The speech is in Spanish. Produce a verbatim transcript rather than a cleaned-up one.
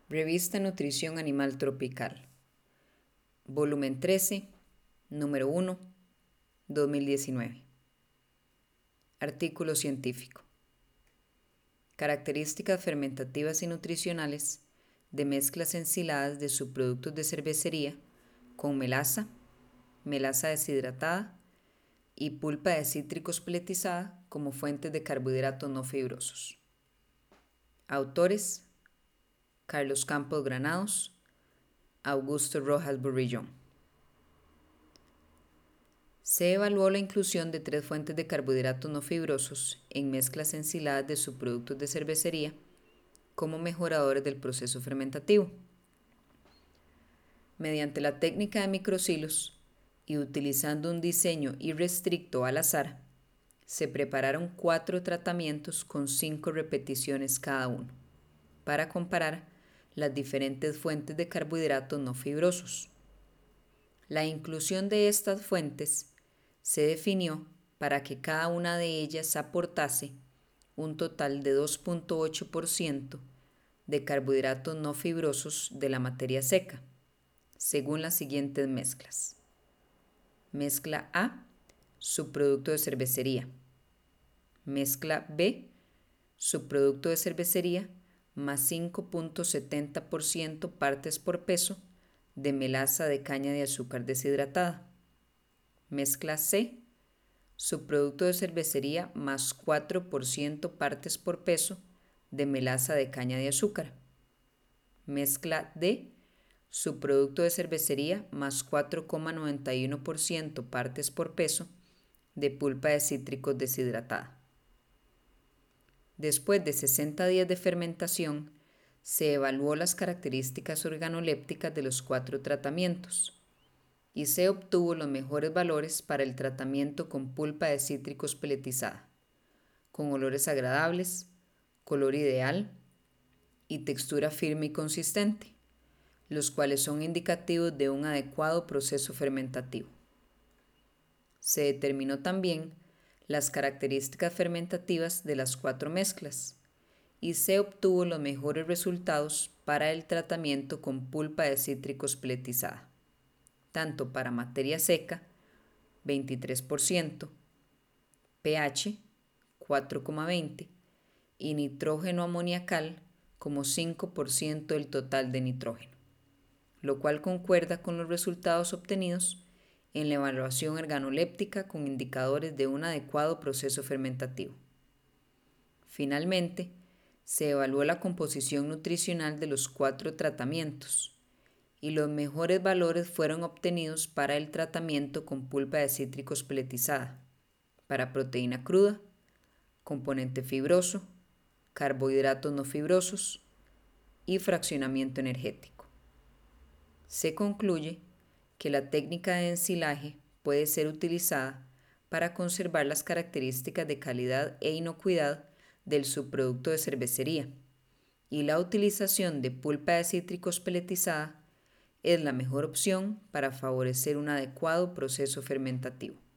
Revista Nutrición Animal Tropical. Volumen trece, número uno, dos mil diecinueve. Artículo científico. Características fermentativas y nutricionales de mezclas ensiladas de subproductos de cervecería con melaza, melaza deshidratada y pulpa de cítricos peletizada como fuentes de carbohidratos no fibrosos. Autores: Carlos Campos Granados, Augusto Rojas Burrillón. Se evaluó la inclusión de tres fuentes de carbohidratos no fibrosos en mezclas ensiladas de subproductos de cervecería como mejoradores del proceso fermentativo. Mediante la técnica de microsilos y utilizando un diseño irrestricto al azar, se prepararon cuatro tratamientos con cinco repeticiones cada uno, para comparar las diferentes fuentes de carbohidratos no fibrosos. La inclusión de estas fuentes se definió para que cada una de ellas aportase un total de dos punto ocho por ciento de carbohidratos no fibrosos de la materia seca, según las siguientes mezclas. Mezcla A, subproducto de cervecería. Mezcla B, subproducto de cervecería más cinco punto setenta por ciento partes por peso de melaza de caña de azúcar deshidratada. Mezcla C, subproducto de cervecería más cuatro por ciento partes por peso de melaza de caña de azúcar. Mezcla D, subproducto de cervecería más cuatro coma noventa y uno por ciento partes por peso de pulpa de cítricos deshidratada. Después de sesenta días de fermentación, se evaluó las características organolépticas de los cuatro tratamientos y se obtuvo los mejores valores para el tratamiento con pulpa de cítricos peletizada, con olores agradables, color ideal y textura firme y consistente, los cuales son indicativos de un adecuado proceso fermentativo. Se determinó también las características fermentativas de las cuatro mezclas y se obtuvo los mejores resultados para el tratamiento con pulpa de cítricos peletizada, tanto para materia seca, veintitrés por ciento, pH, cuatro coma veinte y nitrógeno amoniacal como cinco por ciento del total de nitrógeno, lo cual concuerda con los resultados obtenidos en la evaluación organoléptica con indicadores de un adecuado proceso fermentativo. Finalmente, se evaluó la composición nutricional de los cuatro tratamientos y los mejores valores fueron obtenidos para el tratamiento con pulpa de cítricos peletizada, para proteína cruda, componente fibroso, carbohidratos no fibrosos y fraccionamiento energético. Se concluye que la técnica de ensilaje puede ser utilizada para conservar las características de calidad e inocuidad del subproducto de cervecería, y la utilización de pulpa de cítricos peletizada es la mejor opción para favorecer un adecuado proceso fermentativo.